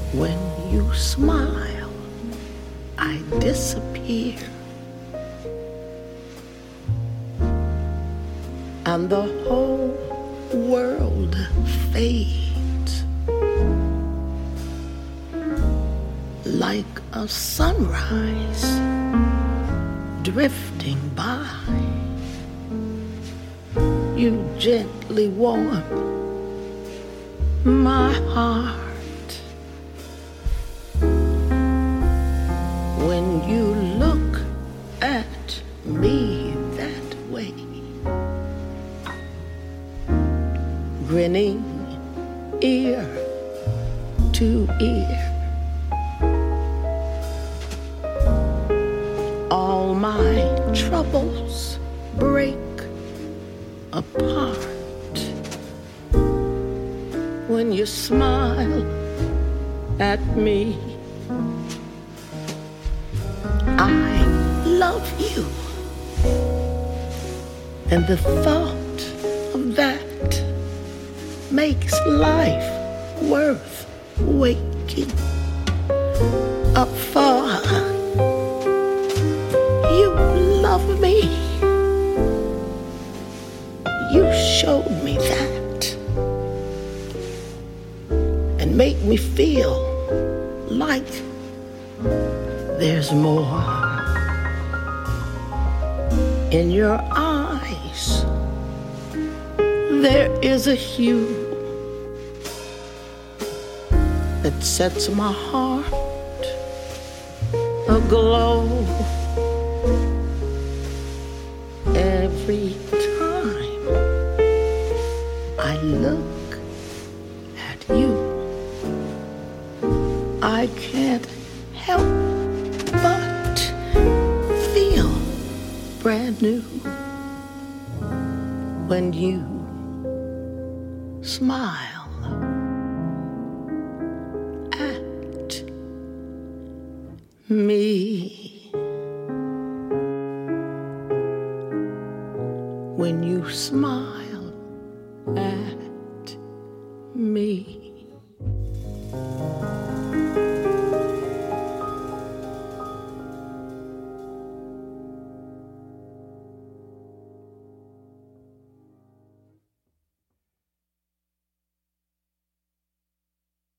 When you smile, I disappear, and the whole world fades like a sunrise drifting by. You gently warm my heart. When you look at me that way, grinning ear to ear, all my troubles break apart. When you smile at me, I love you, and the thought of that makes life worth waking up for. You love me, you showed me that, and make me feel like there's more. In your eyes, there is a hue that sets my heart aglow. Every time I look at you, I can't help but feel brand new when you smile at me.